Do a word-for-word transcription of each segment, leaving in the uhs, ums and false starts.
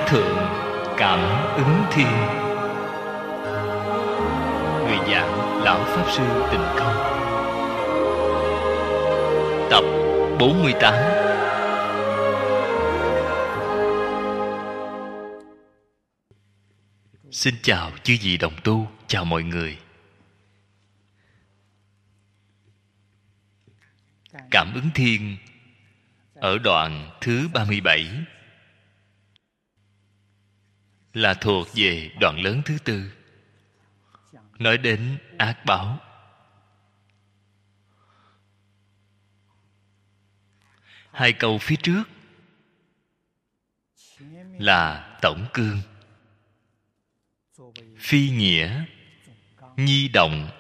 Thượng Cảm Ứng Thiên. Người giảng Lão Pháp Sư Tịnh Không. Tập bốn mươi tám. Xin chào chư vị đồng tu, chào mọi người. Cảm Ứng Thiên ở đoạn thứ ba mươi bảy là thuộc về đoạn lớn thứ tư, nói đến ác báo. Hai câu phía trước là tổng cương, phi nghĩa, nhi động,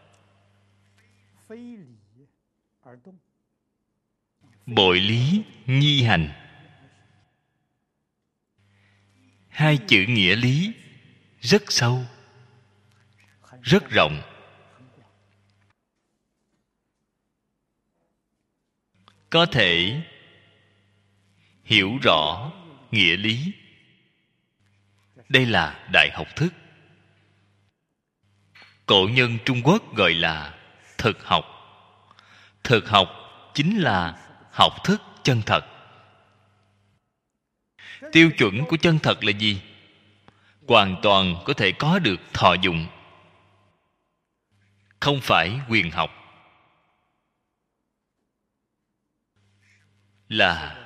bội lý, nhi hành. Hai chữ nghĩa lý rất sâu, rất rộng. Có thể hiểu rõ nghĩa lý. Đây là đại học thức. Cổ nhân Trung Quốc gọi là thực học. Thực học chính là học thức chân thật. Tiêu chuẩn của chân thật là gì? Hoàn toàn có thể có được thọ dụng, không phải quyền học. Là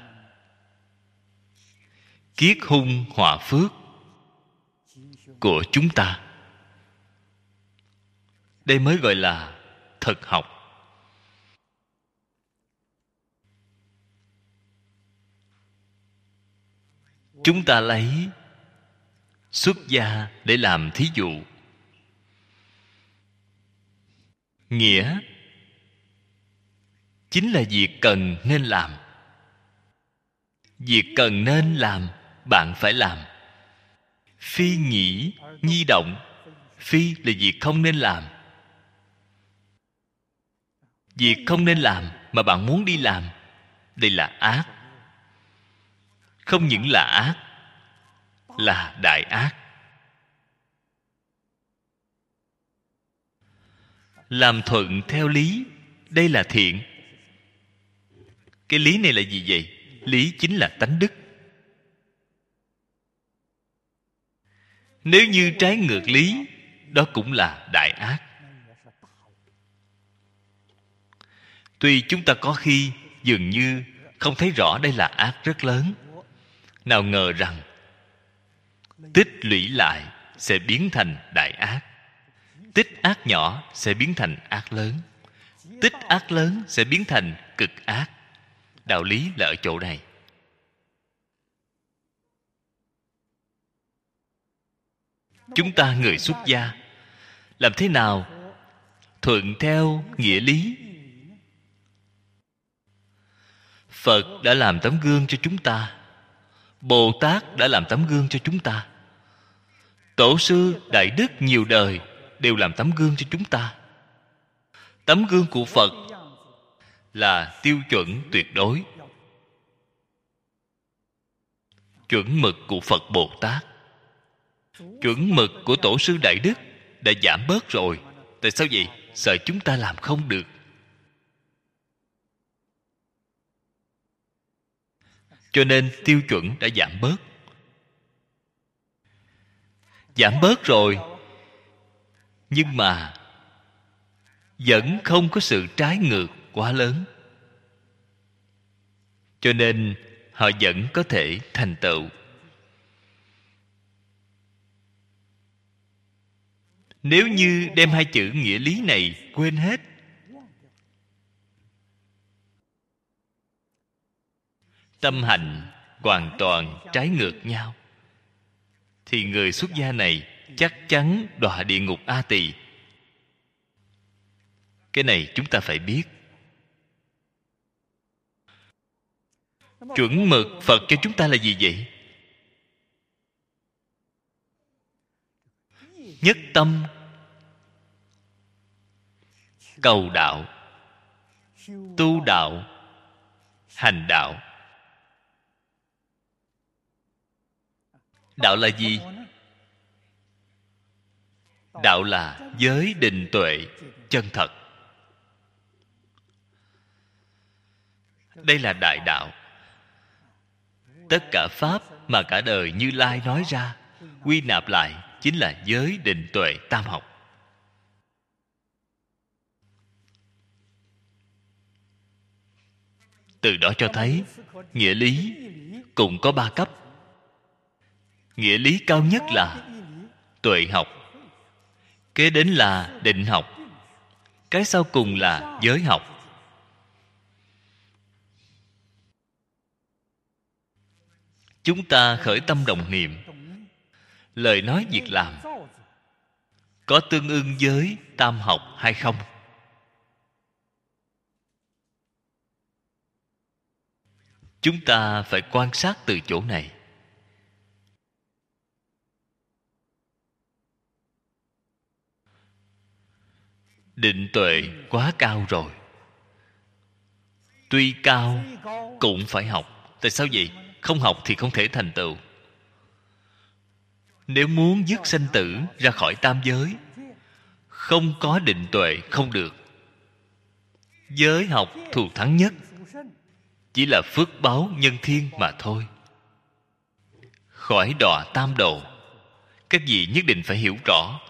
kiết hung họa phước của chúng ta. Đây mới gọi là thực học. Chúng ta lấy xuất gia để làm thí dụ. Nghĩa chính là việc cần nên làm. Việc cần nên làm, bạn phải làm. Phi nhĩ, nhi động. Phi là việc không nên làm. Việc không nên làm mà bạn muốn đi làm, đây là ác. Không những là ác, là đại ác. Làm thuận theo lý, đây là thiện. Cái lý này là gì vậy? Lý chính là tánh đức. Nếu như trái ngược lý, đó cũng là đại ác. Tuy chúng ta có khi dường như không thấy rõ đây là ác rất lớn, nào ngờ rằng tích lũy lại sẽ biến thành đại ác. Tích ác nhỏ sẽ biến thành ác lớn. Tích ác lớn sẽ biến thành cực ác. Đạo lý là ở chỗ này. Chúng ta người xuất gia làm thế nào thuận theo nghĩa lý? Phật đã làm tấm gương cho chúng ta. Bồ Tát đã làm tấm gương cho chúng ta. Tổ sư Đại Đức nhiều đời đều làm tấm gương cho chúng ta. Tấm gương của Phật là tiêu chuẩn tuyệt đối. Chuẩn mực của Phật Bồ Tát, chuẩn mực của Tổ sư Đại Đức đã giảm bớt rồi. Tại sao vậy? Sợ chúng ta làm không được. Cho nên tiêu chuẩn đã giảm bớt. Giảm bớt rồi, nhưng mà vẫn không có sự trái ngược quá lớn. Cho nên họ vẫn có thể thành tựu. Nếu như đem hai chữ nghĩa lý này quên hết, tâm hành hoàn toàn trái ngược nhau, thì người xuất gia này chắc chắn đọa địa ngục A Tỳ. Cái này chúng ta phải biết. Chuẩn mực Phật cho chúng ta là gì vậy? Nhất tâm cầu đạo, tu đạo, hành đạo. Đạo là gì? Đạo là giới định tuệ chân thật. Đây là đại đạo. Tất cả pháp mà cả đời Như Lai nói ra, quy nạp lại chính là giới định tuệ tam học. Từ đó cho thấy nghĩa lý cũng có ba cấp. Nghĩa lý cao nhất là tuệ học, kế đến là định học, cái sau cùng là giới học. Chúng ta khởi tâm động niệm, lời nói việc làm có tương ưng với tam học hay không? Chúng ta phải quan sát từ chỗ này. Định tuệ quá cao rồi. Tuy cao cũng phải học. Tại sao vậy? Không học thì không thể thành tựu. Nếu muốn dứt sanh tử ra khỏi tam giới, không có định tuệ không được. Giới học thù thắng nhất chỉ là phước báo nhân thiên mà thôi. Khỏi đọa tam độ, các vị nhất định phải hiểu rõ.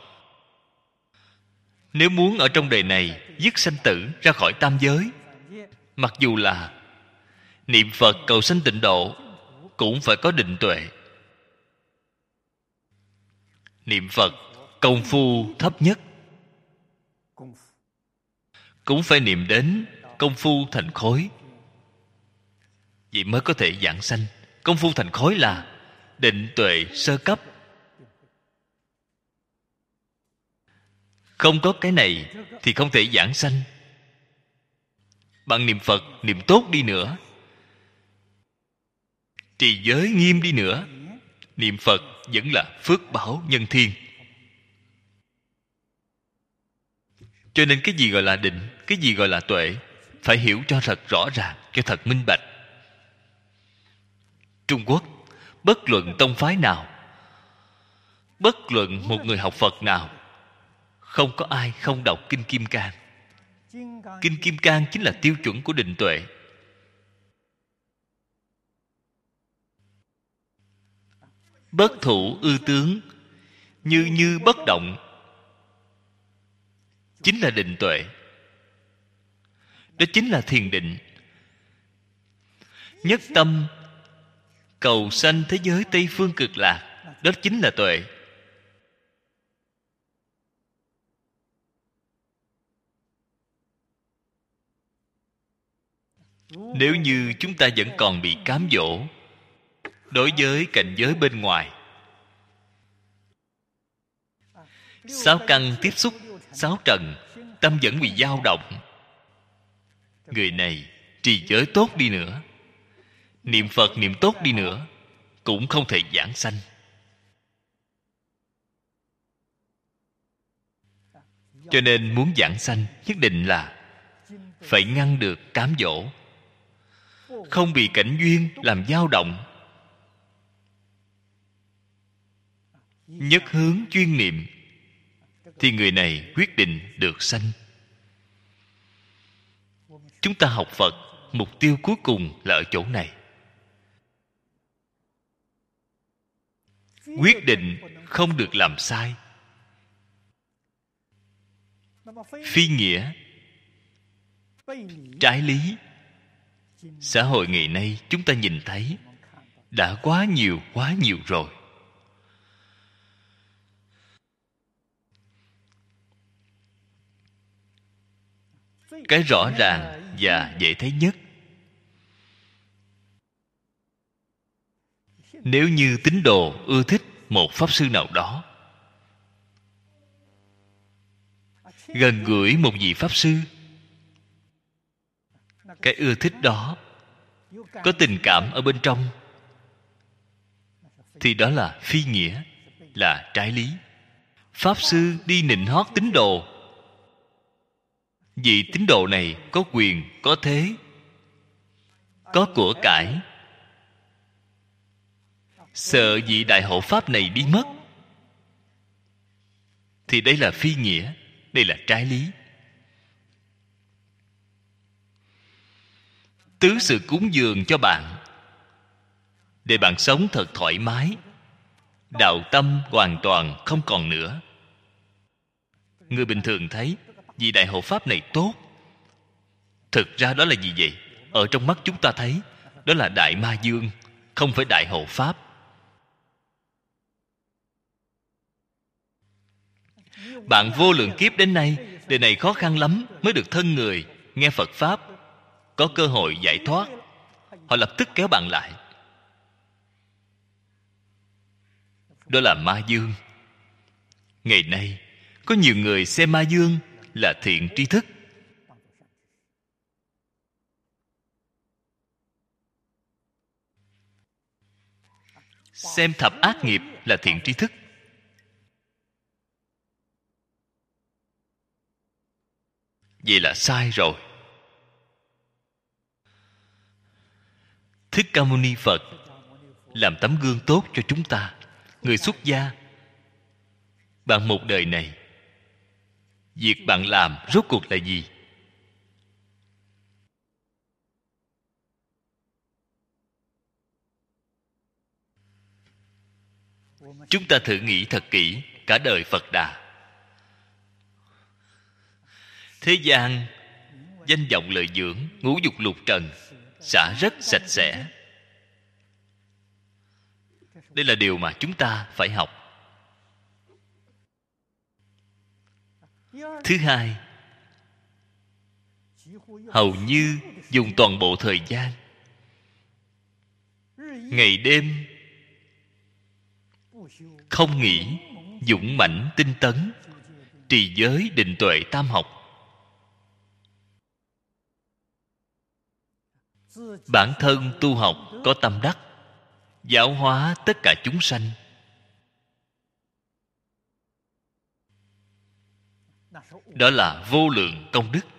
Nếu muốn ở trong đời này dứt sanh tử ra khỏi tam giới, mặc dù là niệm Phật cầu sanh tịnh độ, cũng phải có định tuệ. Niệm Phật công phu thấp nhất cũng phải niệm đến công phu thành khối, vậy mới có thể giảng sanh. Công phu thành khối là định tuệ sơ cấp. Không có cái này thì không thể giảng sanh. Bạn niệm Phật niệm tốt đi nữa, trì giới nghiêm đi nữa, niệm Phật vẫn là phước báo nhân thiên. Cho nên cái gì gọi là định, cái gì gọi là tuệ, phải hiểu cho thật rõ ràng, cho thật minh bạch. Trung Quốc, bất luận tông phái nào, bất luận một người học Phật nào, không có ai không đọc Kinh Kim Cang. Kinh Kim Cang chính là tiêu chuẩn của định tuệ. Bất thủ ư tướng, như như bất động, chính là định tuệ. Đó chính là thiền định. Nhất tâm cầu sanh thế giới Tây Phương Cực Lạc, đó chính là tuệ. Nếu như chúng ta vẫn còn bị cám dỗ đối với cảnh giới bên ngoài, sáu căn tiếp xúc, sáu trần, tâm vẫn bị dao động, người này trì giới tốt đi nữa, niệm Phật niệm tốt đi nữa, cũng không thể giảng sanh. Cho nên muốn giảng sanh nhất định là phải ngăn được cám dỗ, không bị cảnh duyên làm dao động. Nhất hướng chuyên niệm thì người này quyết định được sanh. Chúng ta học Phật, mục tiêu cuối cùng là ở chỗ này. Quyết định không được làm sai. Phi nghĩa, trái lý, xã hội ngày nay chúng ta nhìn thấy đã quá nhiều quá nhiều rồi. Cái rõ ràng và dễ thấy nhất, nếu như tín đồ ưa thích một pháp sư nào đó, gần gũi một vị pháp sư, cái ưa thích đó có tình cảm ở bên trong, thì đó là phi nghĩa, là trái lý. Pháp sư đi nịnh hót tín đồ, vì tín đồ này có quyền, có thế, có của cải, sợ vị đại hộ pháp này đi mất, thì đây là phi nghĩa, đây là trái lý. Tứ sự cúng dường cho bạn để bạn sống thật thoải mái, đạo tâm hoàn toàn không còn nữa. Người bình thường thấy vị đại hộ pháp này tốt, thực ra đó là gì vậy? Ở trong mắt chúng ta thấy đó là đại ma vương, không phải đại hộ pháp. Bạn vô lượng kiếp đến nay, đời này khó khăn lắm mới được thân người nghe Phật pháp, có cơ hội giải thoát, họ lập tức kéo bạn lại. Đó là ma vương. Ngày nay có nhiều người xem ma vương là thiện tri thức. Xem thập ác nghiệp là thiện tri thức. Vậy là sai rồi. Thích Ca Mâu Ni Phật làm tấm gương tốt cho chúng ta. Người xuất gia, bạn một đời này, việc bạn làm rốt cuộc là gì? Chúng ta thử nghĩ thật kỹ cả đời Phật Đà. Thế gian danh vọng lợi dưỡng, ngũ dục lục trần xả rất sạch sẽ. Đây là điều mà chúng ta phải học. Thứ hai, hầu như dùng toàn bộ thời gian, ngày đêm không nghỉ, dũng mãnh tinh tấn, trì giới định tuệ tam học. Bản thân tu học có tâm đắc, giáo hóa tất cả chúng sanh. Đó là vô lượng công đức.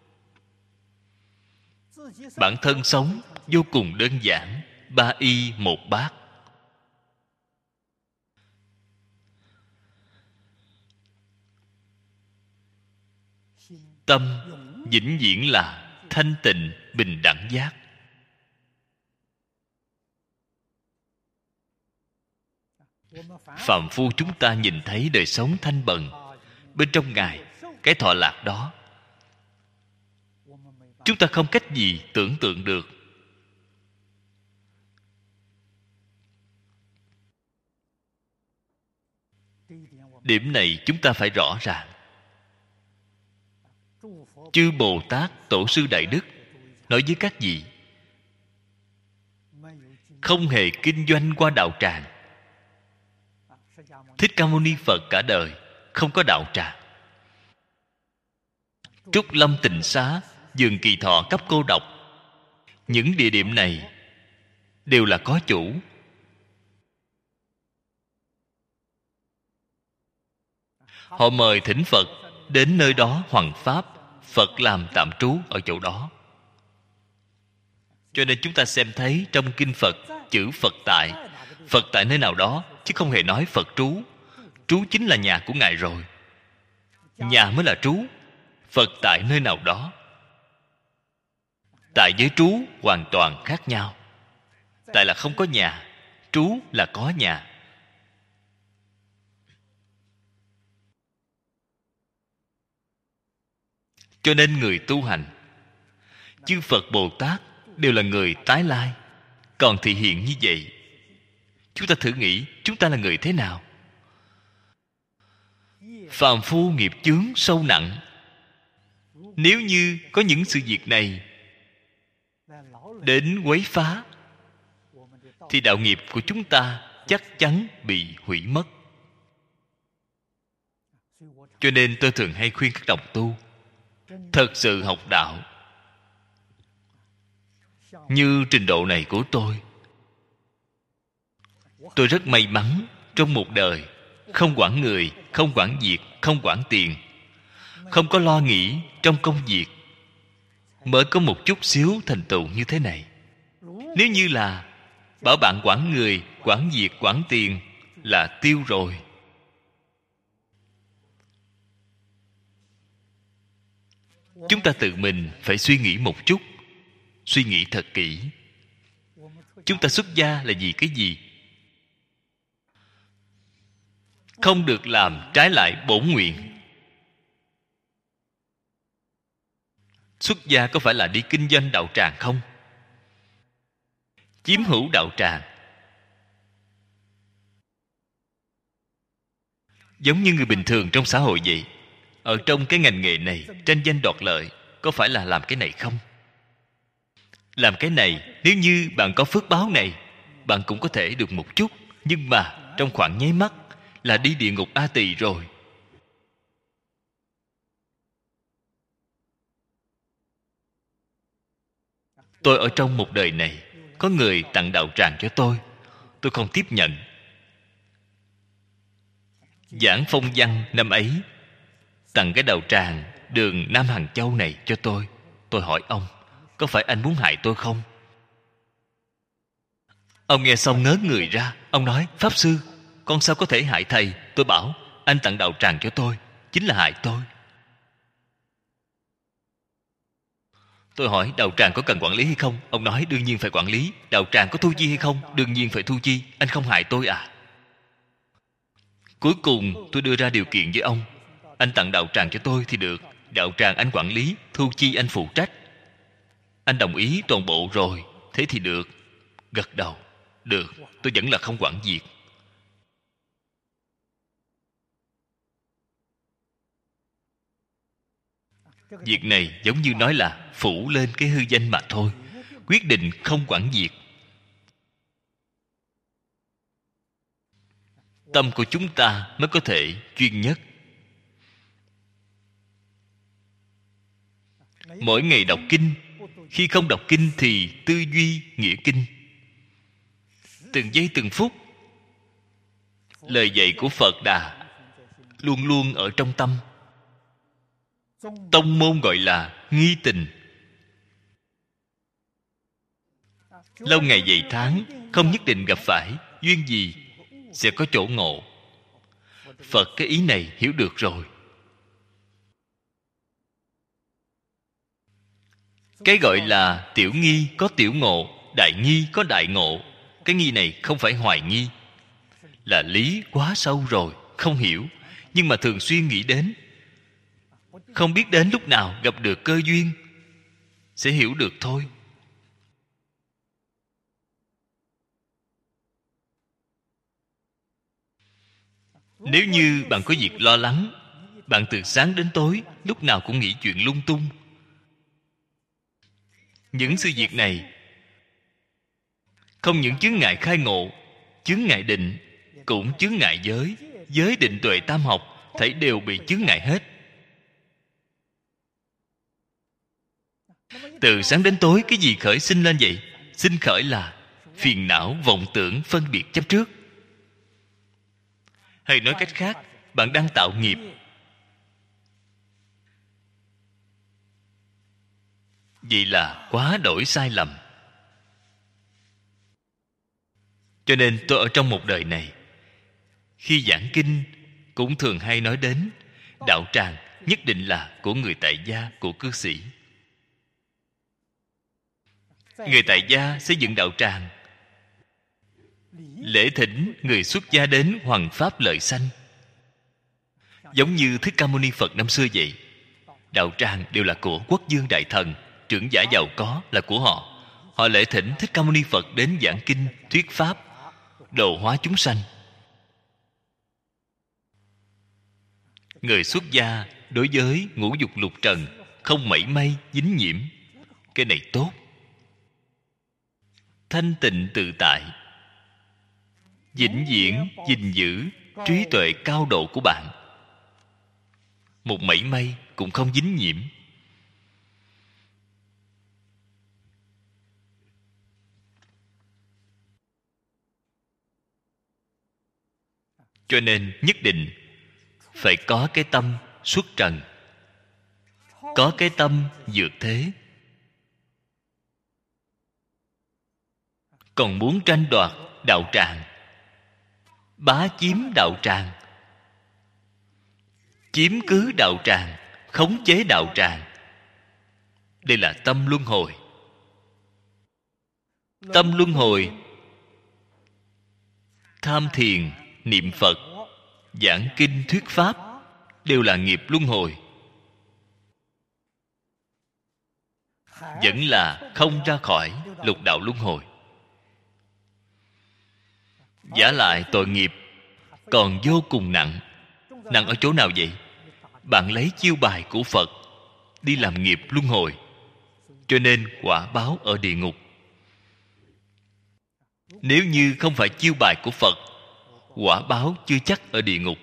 Bản thân sống vô cùng đơn giản, ba y một bát. Tâm vĩnh viễn là thanh tịnh bình đẳng giác. Phàm phu chúng ta nhìn thấy đời sống thanh bần, bên trong Ngài cái thọ lạc đó, chúng ta không cách gì tưởng tượng được. Điểm này chúng ta phải rõ ràng. Chư Bồ Tát Tổ sư Đại Đức nói với các vị, không hề kinh doanh qua đạo tràng. Thích Ca Mâu Ni Phật cả đời không có đạo tràng. Trúc Lâm Tịnh Xá, Vườn Kỳ Thọ Cấp Cô Độc, những địa điểm này đều là có chủ. Họ mời thỉnh Phật đến nơi đó hoằng pháp, Phật làm tạm trú ở chỗ đó. Cho nên chúng ta xem thấy trong kinh Phật chữ Phật tại, Phật tại nơi nào đó, chứ không hề nói Phật trú. Trú chính là nhà của Ngài rồi. Nhà mới là trú. Phật tại nơi nào đó. Tại với trú hoàn toàn khác nhau. Tại là không có nhà, trú là có nhà. Cho nên người tu hành, chư Phật Bồ Tát đều là người tái lai, còn thị hiện như vậy. Chúng ta thử nghĩ chúng ta là người thế nào? Phàm phu nghiệp chướng sâu nặng. Nếu như có những sự việc này đến quấy phá, thì đạo nghiệp của chúng ta chắc chắn bị hủy mất. Cho nên tôi thường hay khuyên các đồng tu thật sự học đạo. Như trình độ này của tôi, tôi rất may mắn trong một đời không quản người, không quản việc, không quản tiền, không có lo nghĩ trong công việc, mới có một chút xíu thành tựu như thế này. Nếu như là bảo bạn quản người, quản việc quản tiền là tiêu rồi. Chúng ta tự mình phải suy nghĩ một chút, suy nghĩ thật kỹ. Chúng ta xuất gia là vì cái gì? Không được làm trái lại bổn nguyện. Xuất gia có phải là đi kinh doanh đạo tràng không? Chiếm hữu đạo tràng. Giống như người bình thường trong xã hội vậy. Ở trong cái ngành nghề này, tranh danh đoạt lợi, có phải là làm cái này không? Làm cái này, nếu như bạn có phước báo này, bạn cũng có thể được một chút. Nhưng mà trong khoảng nháy mắt là đi địa ngục A Tỳ rồi. Tôi ở trong một đời này, có người tặng đạo tràng cho tôi, tôi không tiếp nhận. Giảng phong văn năm ấy, tặng cái đạo tràng đường Nam Hằng Châu này cho tôi. Tôi hỏi ông, có phải anh muốn hại tôi không? Ông nghe xong ngớ người ra. Ông nói, Pháp Sư, con sao có thể hại thầy? Tôi bảo, anh tặng đạo tràng cho tôi, chính là hại tôi. Tôi hỏi, đạo tràng có cần quản lý hay không? Ông nói, đương nhiên phải quản lý. Đạo tràng có thu chi hay không? Đương nhiên phải thu chi. Anh không hại tôi à? Cuối cùng tôi đưa ra điều kiện với ông. Anh tặng đạo tràng cho tôi thì được. Đạo tràng anh quản lý, thu chi anh phụ trách. Anh đồng ý toàn bộ rồi, thế thì được. Gật đầu. Được, tôi vẫn là không quản việc. Việc này giống như nói là phủ lên cái hư danh mà thôi. Quyết định không quản việc. Tâm của chúng ta mới có thể chuyên nhất. Mỗi ngày đọc kinh, khi không đọc kinh thì tư duy nghĩa kinh. Từng giây từng phút, lời dạy của Phật Đà luôn luôn ở trong tâm. Tông môn gọi là nghi tình. Lâu ngày vậy tháng, không nhất định gặp phải duyên gì sẽ có chỗ ngộ. Phật cái ý này hiểu được rồi. Cái gọi là tiểu nghi có tiểu ngộ, đại nghi có đại ngộ. Cái nghi này không phải hoài nghi, là lý quá sâu rồi, không hiểu, nhưng mà thường xuyên nghĩ đến. Không biết đến lúc nào gặp được cơ duyên sẽ hiểu được thôi. Nếu như bạn có việc lo lắng, bạn từ sáng đến tối lúc nào cũng nghĩ chuyện lung tung, những sự việc này không những chướng ngại khai ngộ, chướng ngại định, cũng chướng ngại giới. Giới định tuệ tam học thảy đều bị chướng ngại hết. Từ sáng đến tối cái gì khởi sinh lên vậy? Sinh khởi là phiền não, vọng tưởng, phân biệt, chấp trước. Hay nói cách khác, bạn đang tạo nghiệp. Vậy là quá đổi sai lầm. Cho nên tôi ở trong một đời này, khi giảng kinh cũng thường hay nói đến đạo tràng nhất định là của người tại gia, của cư sĩ. Người tại gia xây dựng đạo tràng, lễ thỉnh người xuất gia đến hoằng pháp lợi sanh. Giống như Thích Ca Mâu Ni Phật năm xưa vậy. Đạo tràng đều là của quốc dương đại thần, trưởng giả giàu có là của họ. Họ lễ thỉnh Thích Ca Mâu Ni Phật đến giảng kinh, thuyết pháp, độ hóa chúng sanh. Người xuất gia đối với ngũ dục lục trần không mảy may dính nhiễm. Cái này tốt. Thanh tịnh tự tại, vĩnh viễn gìn giữ trí tuệ cao độ của bạn, một mảy may cũng không dính nhiễm. Cho nên nhất định phải có cái tâm xuất trần, có cái tâm vượt thế. Còn muốn tranh đoạt đạo tràng bá chiếm đạo tràng, chiếm cứ đạo tràng, khống chế đạo tràng. Đây là tâm luân hồi. Tâm luân hồi, tham thiền, niệm Phật, giảng kinh thuyết pháp đều là nghiệp luân hồi, vẫn là không ra khỏi lục đạo luân hồi. Vả lại tội nghiệp còn vô cùng nặng. Nặng ở chỗ nào vậy? Bạn lấy chiêu bài của Phật đi làm nghiệp luân hồi, cho nên quả báo ở địa ngục. Nếu như không phải chiêu bài của Phật, quả báo chưa chắc ở địa ngục.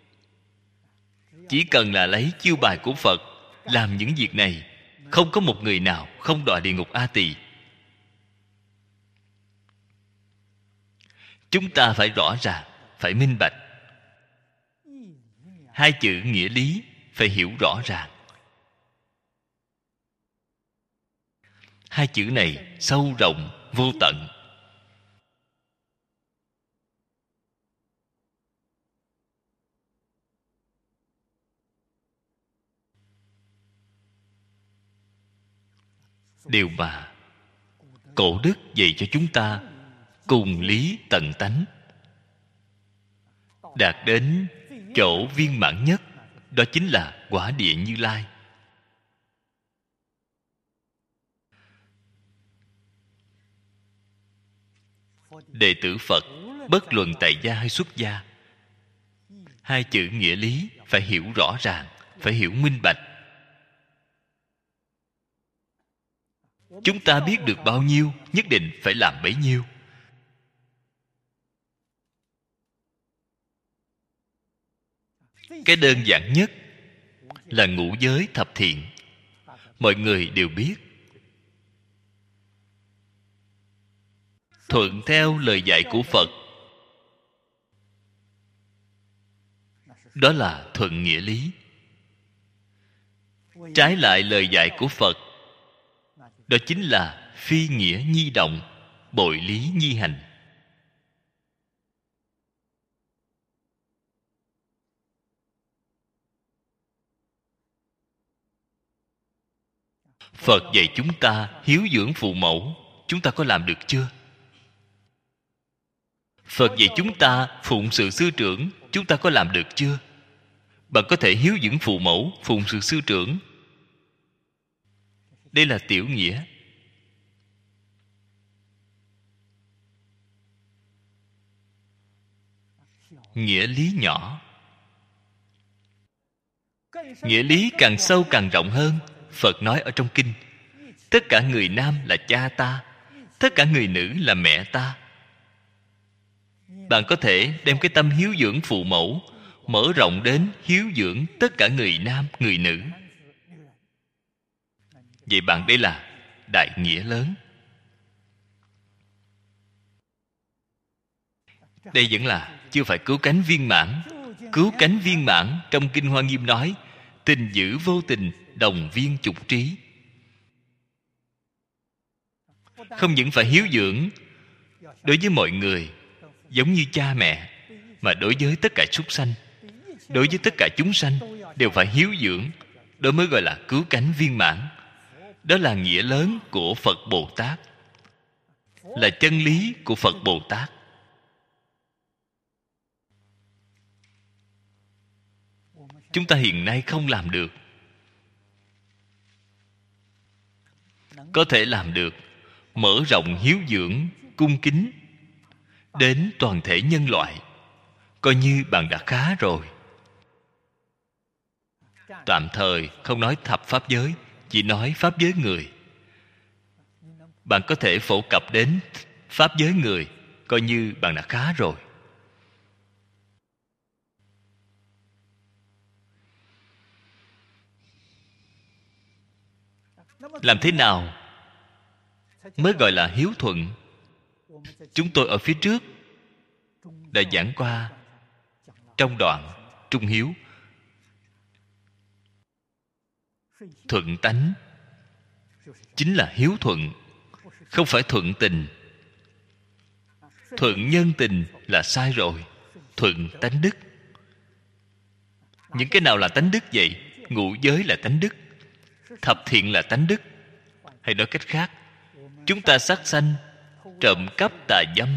Chỉ cần là lấy chiêu bài của Phật làm những việc này, không có một người nào không đọa địa ngục A Tỳ. Chúng ta phải rõ ràng, phải minh bạch. Hai chữ nghĩa lý phải hiểu rõ ràng. Hai chữ này sâu rộng vô tận. Điều mà cổ đức dạy cho chúng ta cùng lý tận tánh, đạt đến chỗ viên mãn nhất, đó chính là quả địa Như Lai. Đệ tử Phật, bất luận tại gia hay xuất gia, hai chữ nghĩa lý phải hiểu rõ ràng, phải hiểu minh bạch. Chúng ta biết được bao nhiêu, nhất định phải làm bấy nhiêu. Cái đơn giản nhất là ngũ giới thập thiện. Mọi người đều biết. Thuận theo lời dạy của Phật, đó là thuận nghĩa lý. Trái lại lời dạy của Phật, đó chính là phi nghĩa nhi động, bội lý nhi hành. Phật dạy chúng ta hiếu dưỡng phụ mẫu, chúng ta có làm được chưa? Phật dạy chúng ta phụng sự sư trưởng, chúng ta có làm được chưa? Bạn có thể hiếu dưỡng phụ mẫu, phụng sự sư trưởng. Đây là tiểu nghĩa. Nghĩa lý nhỏ. Nghĩa lý càng sâu càng rộng hơn. Phật nói ở trong kinh, tất cả người nam là cha ta, tất cả người nữ là mẹ ta. Bạn có thể đem cái tâm hiếu dưỡng phụ mẫu mở rộng đến hiếu dưỡng tất cả người nam, người nữ. Vậy bạn đây là đại nghĩa lớn. Đây vẫn là chưa phải cứu cánh viên mãn. Cứu cánh viên mãn trong Kinh Hoa Nghiêm nói, tình dữ vô tình, đồng viên chục trí. Không những phải hiếu dưỡng đối với mọi người giống như cha mẹ, mà đối với tất cả súc sanh, đối với tất cả chúng sanh đều phải hiếu dưỡng, đó mới gọi là cứu cánh viên mãn. Đó là nghĩa lớn của Phật Bồ Tát, là chân lý của Phật Bồ Tát. Chúng ta hiện nay không làm được. Có thể làm được, mở rộng hiếu dưỡng, cung kính đến toàn thể nhân loại, coi như bạn đã khá rồi. Tạm thời không nói thập pháp giới, chỉ nói pháp giới người. Bạn có thể phổ cập đến pháp giới người, coi như bạn đã khá rồi. Làm thế nào mới gọi là hiếu thuận? Chúng tôi ở phía trước đã giảng qua trong đoạn Trung Hiếu. Thuận tánh chính là hiếu thuận, không phải thuận tình. Thuận nhân tình là sai rồi. thuận tánh đức. Những cái nào là tánh đức vậy? Ngũ giới là tánh đức, thập thiện là tánh đức. Hay nói cách khác, chúng ta sát sanh, trộm cắp, tà dâm,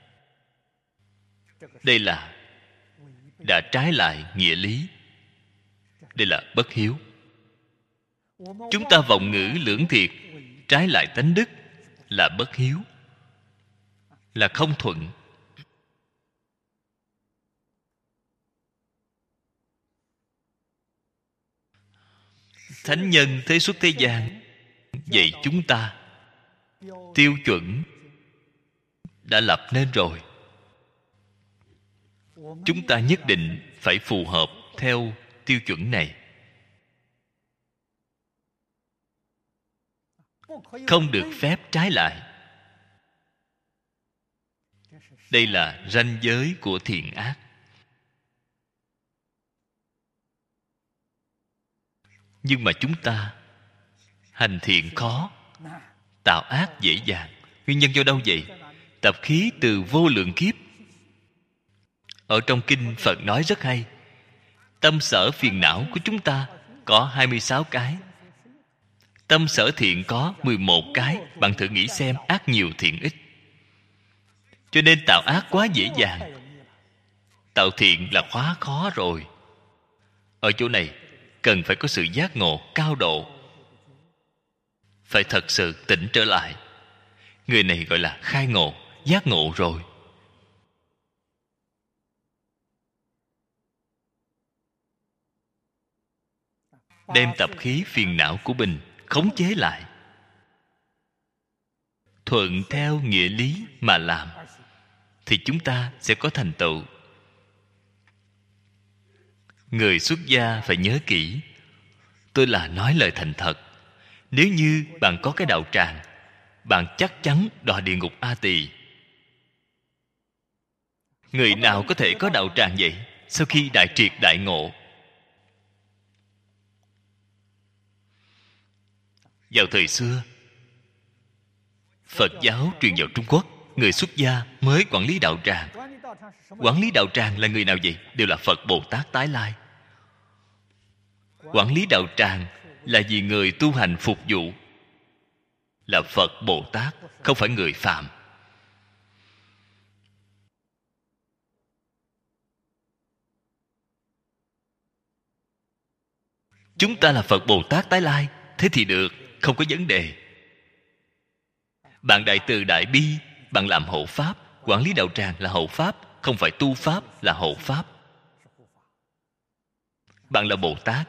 đây là đã trái lại nghĩa lý. Đây là bất hiếu. Chúng ta vọng ngữ lưỡng thiệt, trái lại tánh đức, là bất hiếu, là không thuận. Thánh nhân thế xuất thế gian vậy chúng ta tiêu chuẩn đã lập nên rồi. Chúng ta nhất định phải phù hợp theo tiêu chuẩn này, không được phép trái lại. Đây là ranh giới của thiện ác. Nhưng mà chúng ta hành thiện khó, tạo ác dễ dàng. Nguyên nhân do đâu vậy? Tập khí từ vô lượng kiếp. Ở trong kinh Phật nói rất hay, tâm sở phiền não của chúng ta có hai mươi sáu cái, tâm sở thiện có mười một cái. Bạn thử nghĩ xem, ác nhiều thiện ít. Cho nên tạo ác quá dễ dàng, tạo thiện là quá khó rồi. Ở chỗ này cần phải có sự giác ngộ cao độ, phải thật sự tỉnh trở lại. Người này gọi là khai ngộ, giác ngộ rồi. Đem tập khí phiền não của mình khống chế lại, thuận theo nghĩa lý mà làm, thì chúng ta sẽ có thành tựu. Người xuất gia phải nhớ kỹ, tôi là nói lời thành thật. Nếu như bạn có cái đạo tràng, bạn chắc chắn đọa địa ngục A Tỳ. Người nào có thể có đạo tràng vậy? Sau khi đại triệt đại ngộ. Vào thời xưa, Phật giáo truyền vào Trung Quốc, người xuất gia mới quản lý đạo tràng. Quản lý đạo tràng là người nào vậy? Đều là Phật Bồ Tát tái lai. Quản lý đạo tràng là vì người tu hành phục vụ, là Phật Bồ Tát, không phải người phàm. Chúng ta là Phật Bồ Tát tái lai, thế thì được, không có vấn đề. Bạn đại từ đại bi, bạn làm hộ pháp. Quản lý đạo tràng là hộ pháp, không phải tu pháp, là hộ pháp. Bạn là Bồ Tát,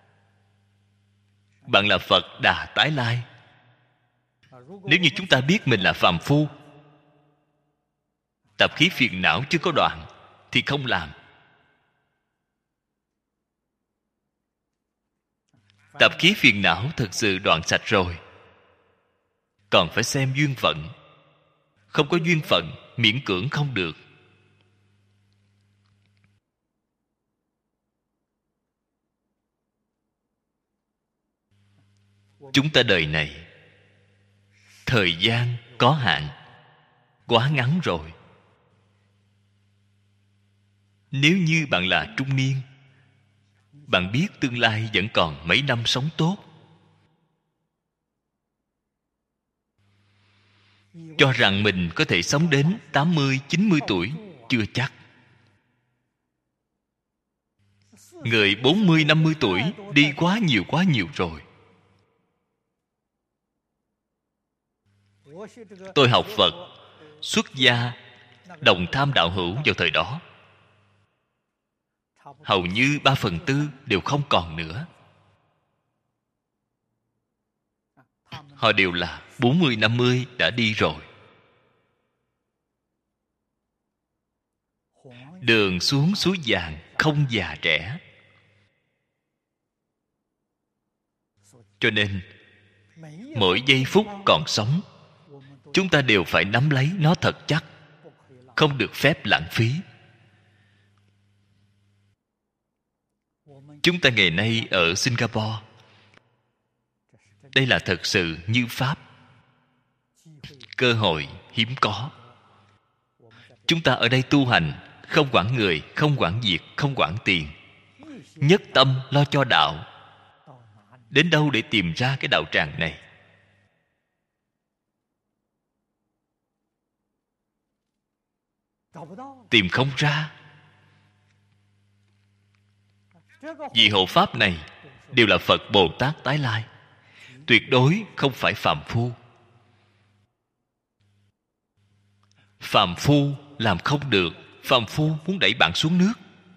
bạn là Phật Đà tái lai. Nếu như chúng ta biết mình là phàm phu, tập khí phiền não chưa có đoạn, thì không làm. Tập khí phiền não thực sự đoạn sạch rồi, còn phải xem duyên phận. Không có duyên phận, miễn cưỡng không được. Chúng ta đời này thời gian có hạn, quá ngắn rồi. Nếu như bạn là trung niên, bạn biết tương lai vẫn còn mấy năm sống tốt, cho rằng mình có thể sống đến tám mươi, chín mươi tuổi, chưa chắc. Người bốn mươi, năm mươi tuổi đi quá nhiều quá nhiều rồi. Tôi học Phật, xuất gia, đồng tham đạo hữu vào thời đó, hầu như ba phần tư đều không còn nữa. Họ đều là bốn mươi, năm mươi đã đi rồi. Đường xuống suối vàng không già trẻ. Cho nên mỗi giây phút còn sống, chúng ta đều phải nắm lấy nó thật chắc, không được phép lãng phí. Chúng ta ngày nay ở Singapore, đây là thật sự như Pháp, cơ hội hiếm có. Chúng ta ở đây tu hành không quản người, không quản việc, không quản tiền, nhất tâm lo cho đạo. Đến đâu để tìm ra cái đạo tràng này? Tìm không ra. Vì hộ pháp này đều là Phật Bồ Tát tái lai, tuyệt đối không phải phàm phu. Phàm phu làm không được. Phàm phu muốn đẩy bạn xuống nước,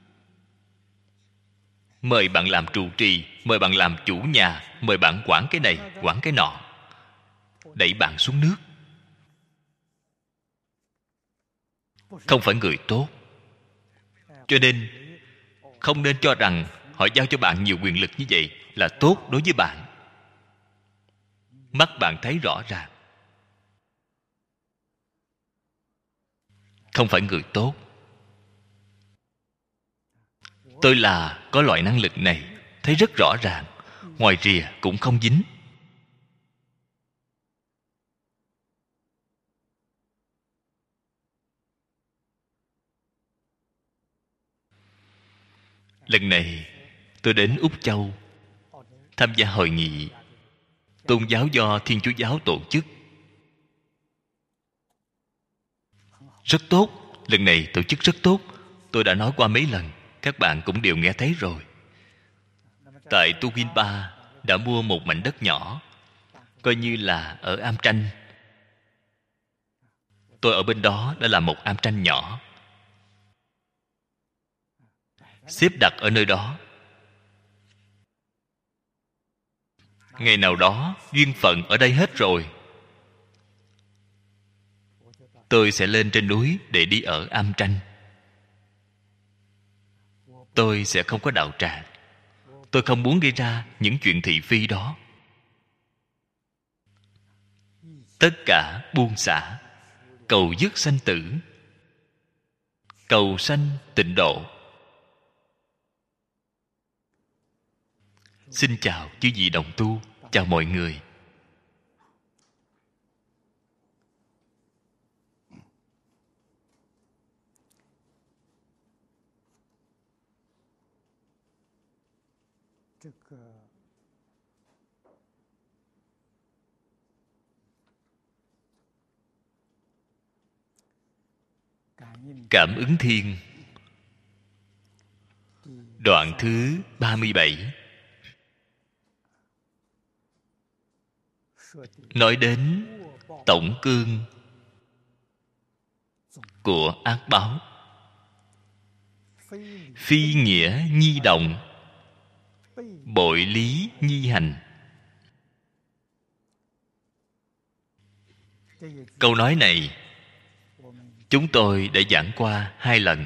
mời bạn làm trụ trì, mời bạn làm chủ nhà, mời bạn quản cái này, quản cái nọ, đẩy bạn xuống nước. Không phải người tốt. Cho nên không nên cho rằng họ giao cho bạn nhiều quyền lực như vậy là tốt đối với bạn. Mắt bạn thấy rõ ràng, không phải người tốt. Tôi là có loại năng lực này, thấy rất rõ ràng, ngoài rìa cũng không dính. Lần này tôi đến Úc Châu tham gia hội nghị tôn giáo do Thiên Chúa giáo tổ chức. Rất tốt. Lần này tổ chức rất tốt. Tôi đã nói qua mấy lần, các bạn cũng đều nghe thấy rồi. Tại Tu Quyên Ba đã mua một mảnh đất nhỏ, coi như là ở am tranh. Tôi ở bên đó đã làm một am tranh nhỏ, xếp đặt ở nơi đó. Ngày nào đó duyên phận ở đây hết rồi, tôi sẽ lên trên núi để đi ở am tranh. Tôi sẽ không có đạo tràng. Tôi không muốn gây ra những chuyện thị phi đó. Tất cả buông xả, cầu dứt sanh tử, cầu sanh tịnh độ. Xin chào chư vị đồng tu, chào mọi người. Cảm ứng thiên, đoạn thứ ba mươi bảy, nói đến tổng cương của ác báo. Phi nghĩa nhi động, bội lý nhi hành. Câu nói này chúng tôi đã giảng qua hai lần.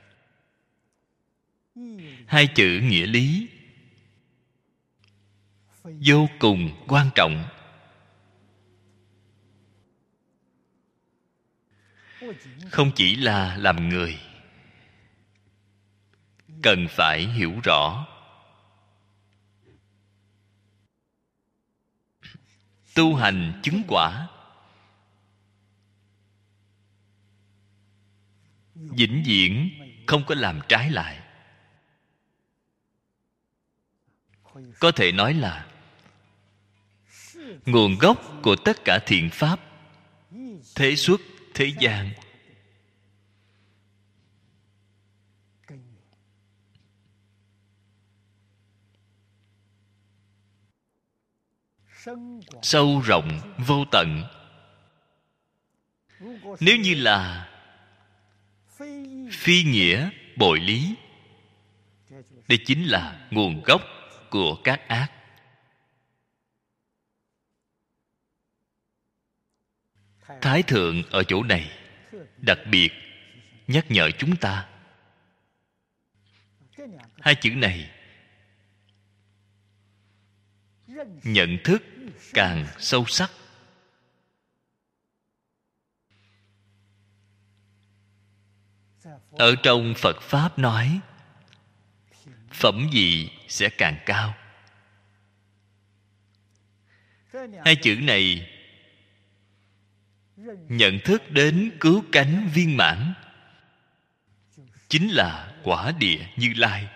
Hai chữ nghĩa lý vô cùng quan trọng. Không chỉ là làm người cần phải hiểu rõ. Tu hành chứng quả, vĩnh viễn không có làm trái lại. Có thể nói là nguồn gốc của tất cả thiện pháp, thế xuất thế gian. Sâu rộng vô tận. Nếu như là phi nghĩa bội lý, đây chính là nguồn gốc của các ác. Thái thượng ở chỗ này đặc biệt nhắc nhở chúng ta. Hai chữ này nhận thức càng sâu sắc. Ở trong Phật Pháp nói, phẩm vị sẽ càng cao. Hai chữ này nhận thức đến cứu cánh viên mãn, chính là quả địa Như Lai.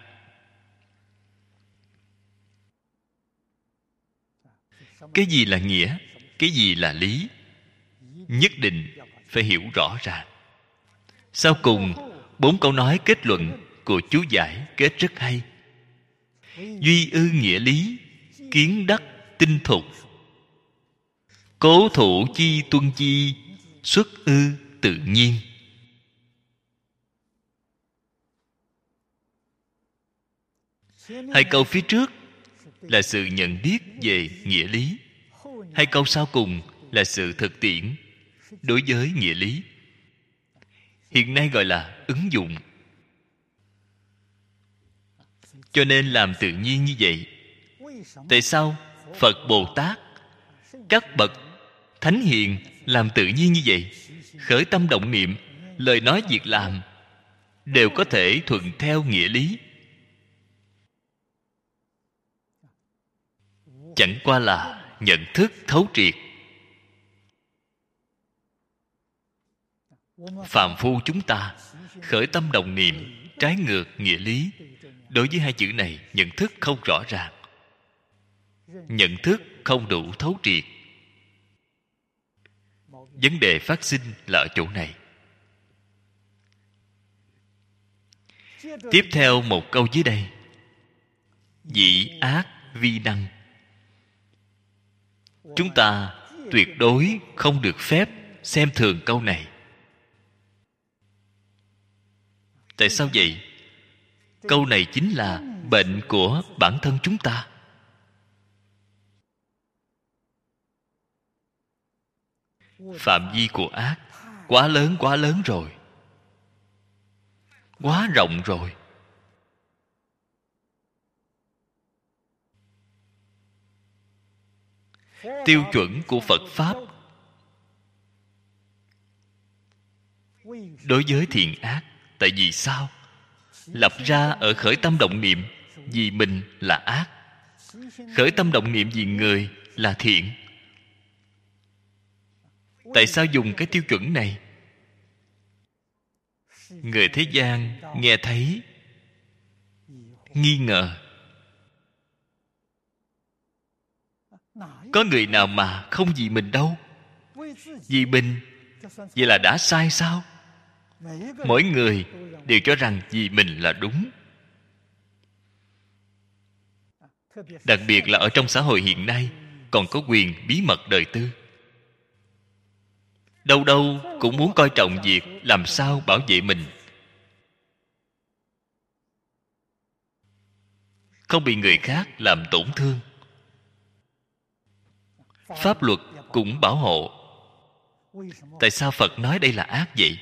Cái gì là nghĩa, cái gì là lý, nhất định phải hiểu rõ ràng. Sau cùng, bốn câu nói kết luận của chú giải kết rất hay. Duy ư nghĩa lý, kiến đắc tinh thục. Cố thủ chi tuân chi, xuất ư tự nhiên. Hai câu phía trước là sự nhận biết về nghĩa lý. Hai câu sau cùng là sự thực tiễn đối với nghĩa lý. Hiện nay gọi là ứng dụng. Cho nên làm tự nhiên như vậy. Tại sao Phật Bồ Tát, các bậc thánh hiền làm tự nhiên như vậy? Khởi tâm động niệm, lời nói việc làm đều có thể thuận theo nghĩa lý. Chẳng qua là nhận thức thấu triệt. Phàm phu chúng ta khởi tâm động niệm trái ngược nghĩa lý. Đối với hai chữ này nhận thức không rõ ràng, nhận thức không đủ thấu triệt. Vấn đề phát sinh là ở chỗ này. Tiếp theo một câu dưới đây: dĩ ác vi năng. Chúng ta tuyệt đối không được phép xem thường câu này. Tại sao vậy? Câu này chính là bệnh của bản thân chúng ta. Phạm vi của ác quá lớn quá lớn rồi, quá rộng rồi. Tiêu chuẩn của Phật Pháp đối với thiện ác, tại vì sao? Lập ra ở khởi tâm động niệm vì mình là ác, khởi tâm động niệm vì người là thiện. Tại sao dùng cái tiêu chuẩn này? Người thế gian nghe thấy nghi ngờ. Có người nào mà không vì mình đâu? Vì mình, vậy là đã sai sao? Mỗi người đều cho rằng vì mình là đúng. Đặc biệt là ở trong xã hội hiện nay, còn có quyền bí mật đời tư. Đâu đâu cũng muốn coi trọng việc làm sao bảo vệ mình, không bị người khác làm tổn thương. Pháp luật cũng bảo hộ. Tại sao Phật nói đây là ác vậy?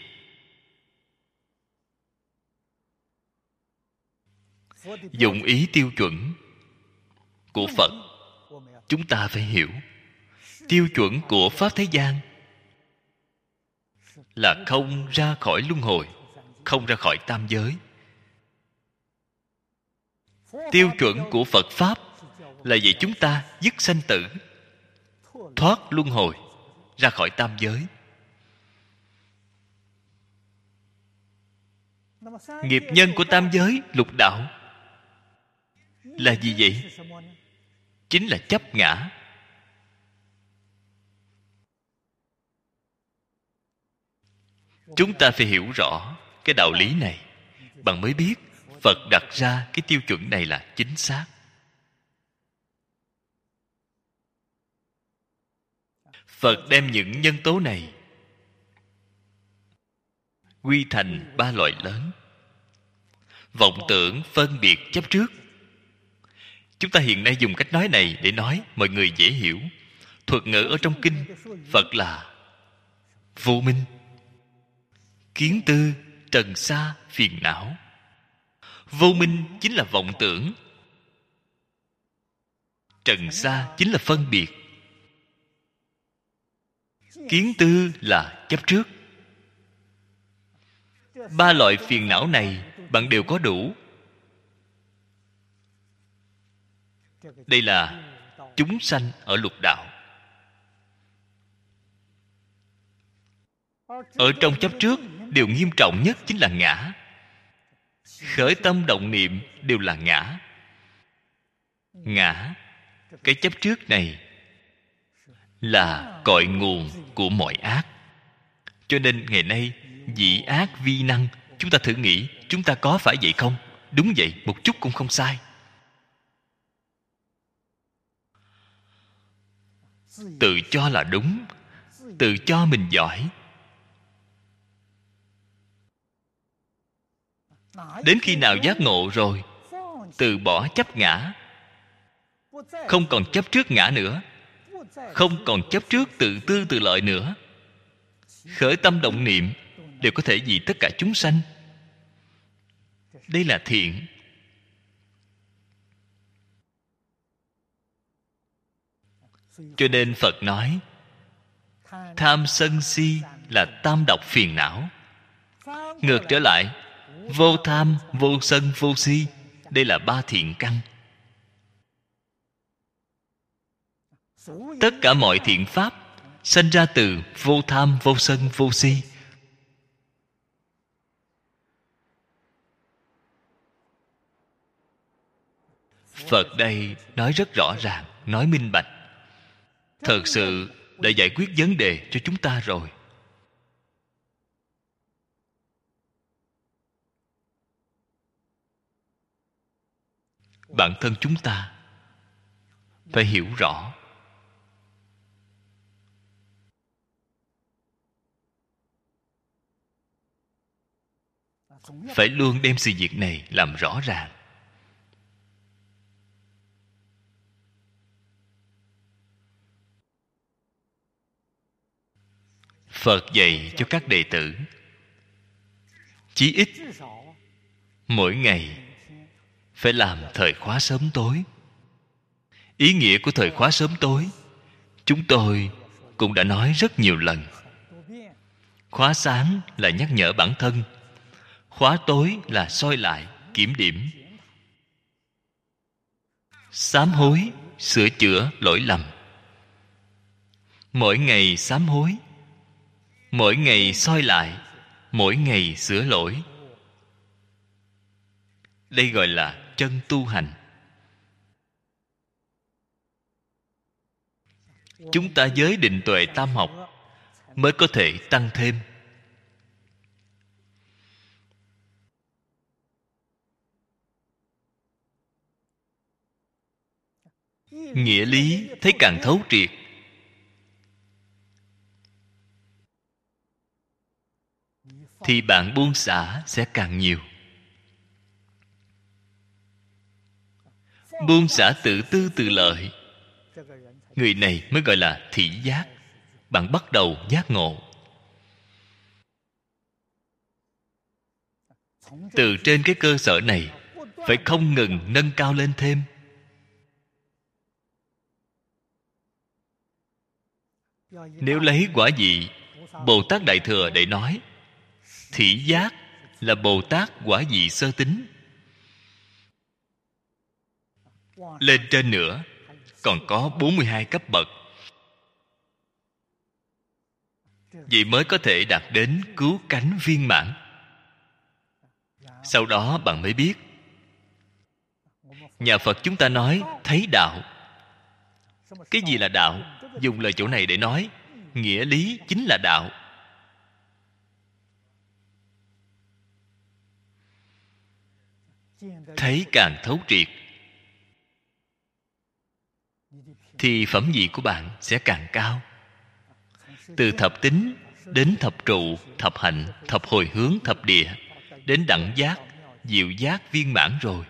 Dụng ý tiêu chuẩn của Phật, chúng ta phải hiểu. Tiêu chuẩn của Pháp thế gian là không ra khỏi luân hồi, không ra khỏi tam giới. Tiêu chuẩn của Phật Pháp là vậy, chúng ta dứt sanh tử, thoát luân hồi, ra khỏi tam giới. Nghiệp nhân của tam giới lục đạo là gì vậy? Chính là chấp ngã. Chúng ta phải hiểu rõ cái đạo lý này, bạn mới biết Phật đặt ra cái tiêu chuẩn này là chính xác. Phật đem những nhân tố này quy thành ba loại lớn. Vọng tưởng, phân biệt, chấp trước. Chúng ta hiện nay dùng cách nói này để nói mọi người dễ hiểu. Thuật ngữ ở trong kinh Phật là vô minh, kiến tư, trần sa, phiền não. Vô minh chính là vọng tưởng, trần sa chính là phân biệt, kiến tư là chấp trước. Ba loại phiền não này bạn đều có đủ. Đây là chúng sanh ở lục đạo. Ở trong chấp trước, điều nghiêm trọng nhất chính là ngã. khởi tâm động niệm đều là ngã. Ngã, cái chấp trước này là cội nguồn của mọi ác. Cho nên ngày nay dĩ ác vi năng. Chúng ta thử nghĩ, chúng ta có phải vậy không? Đúng vậy, một chút cũng không sai. Tự cho là đúng, tự cho mình giỏi. Đến khi nào giác ngộ rồi, từ bỏ chấp ngã, không còn chấp trước ngã nữa, không còn chấp trước tự tư tự lợi nữa, khởi tâm động niệm đều có thể vì tất cả chúng sanh. Đây là thiện. Cho nên Phật nói tham sân si là tam độc phiền não. Ngược trở lại, vô tham, vô sân, vô si, đây là ba thiện căn. Tất cả mọi thiện pháp sanh ra từ vô tham, vô sân, vô si. Phật đây nói rất rõ ràng, nói minh bạch, thật sự đã giải quyết vấn đề cho chúng ta rồi. Bản thân chúng ta phải hiểu rõ. Phải luôn đem sự việc này làm rõ ràng. Phật dạy cho các đệ tử chí ít mỗi ngày phải làm thời khóa sớm tối. Ý nghĩa của thời khóa sớm tối chúng tôi cũng đã nói rất nhiều lần. Khóa sáng là nhắc nhở bản thân, khóa tối là soi lại, kiểm điểm, sám hối, sửa chữa lỗi lầm. Mỗi ngày sám hối, mỗi ngày soi lại, mỗi ngày sửa lỗi. Đây gọi là chân tu hành. Chúng ta với định tuệ tam học mới có thể tăng thêm. Nghĩa lý thấy càng thấu triệt, thì bạn buông xả sẽ càng nhiều. Buông xả tự tư tự lợi, người này mới gọi là thị giác. Bạn bắt đầu giác ngộ. Từ trên cái cơ sở này phải không ngừng nâng cao lên thêm. Nếu lấy quả vị Bồ Tát Đại Thừa để nói, thị giác là Bồ Tát quả vị sơ tính. Lên trên nữa còn có bốn mươi hai cấp bậc. Vậy mới có thể đạt đến cứu cánh viên mãn. Sau đó bạn mới biết, nhà Phật chúng ta nói thấy đạo. Cái gì là đạo? Dùng lời chỗ này để nói, nghĩa lý chính là đạo. Thấy càng thấu triệt, thì phẩm vị của bạn sẽ càng cao. Từ thập tính đến thập trụ, thập hạnh, thập hồi hướng, thập địa, đến đẳng giác, diệu giác viên mãn rồi.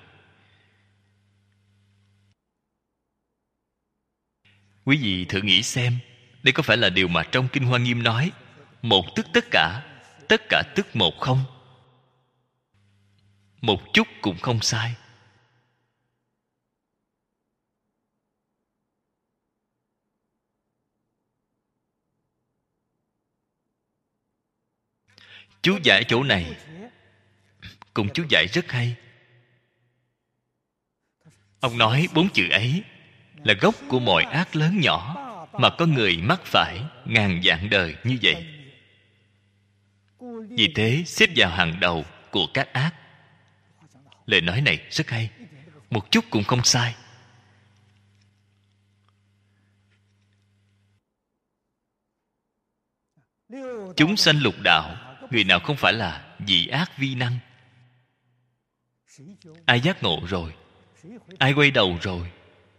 Quý vị thử nghĩ xem, đây có phải là điều mà trong Kinh Hoa Nghiêm nói một tức tất cả, tất cả tức một không? Một chút cũng không sai. Chú giải chỗ này cùng chú giải rất hay. Ông nói bốn chữ ấy là gốc của mọi ác lớn nhỏ mà có người mắc phải ngàn vạn đời như vậy. Vì thế xếp vào hàng đầu của các ác. Lời nói này rất hay, một chút cũng không sai. Chúng sanh lục đạo, người nào không phải là vị ác vi năng? Ai giác ngộ rồi? Ai quay đầu rồi?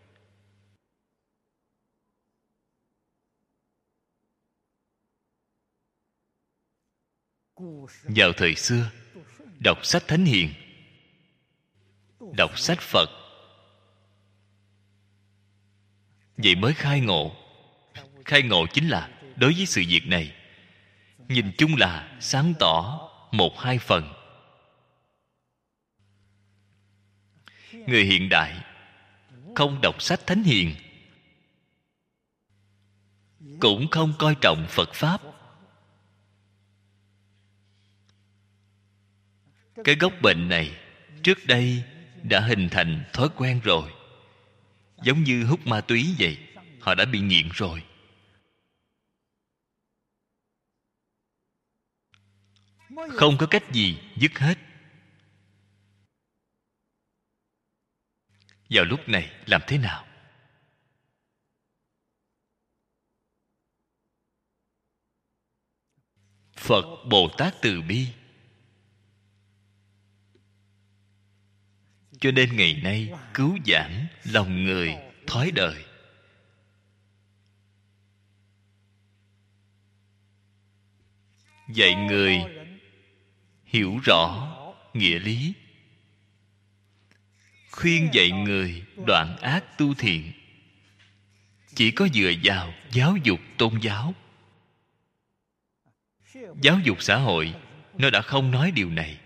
Vào thời xưa, đọc sách thánh hiền, đọc sách Phật, vậy mới khai ngộ. Khai ngộ chính là đối với sự việc này, nhìn chung là sáng tỏ một hai phần. Người hiện đại không đọc sách thánh hiền, cũng không coi trọng Phật Pháp. Cái gốc bệnh này trước đây đã hình thành thói quen rồi. Giống như hút ma túy vậy, họ đã bị nghiện rồi. Không có cách gì dứt hết. Vào lúc này làm thế nào? Phật Bồ Tát từ bi. Cho nên ngày nay cứu vãn lòng người thói đời. Dạy người hiểu rõ nghĩa lý, khuyên dạy người đoạn ác tu thiện. Chỉ có dựa vào giáo dục tôn giáo. Giáo dục xã hội nó đã không nói điều này.